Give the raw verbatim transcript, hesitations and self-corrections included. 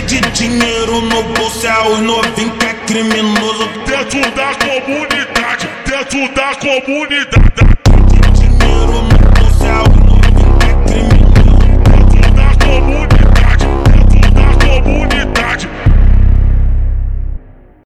de dinheiro no bolso, é os novinhos que é criminoso. Dentro da comunidade, dentro da comunidade.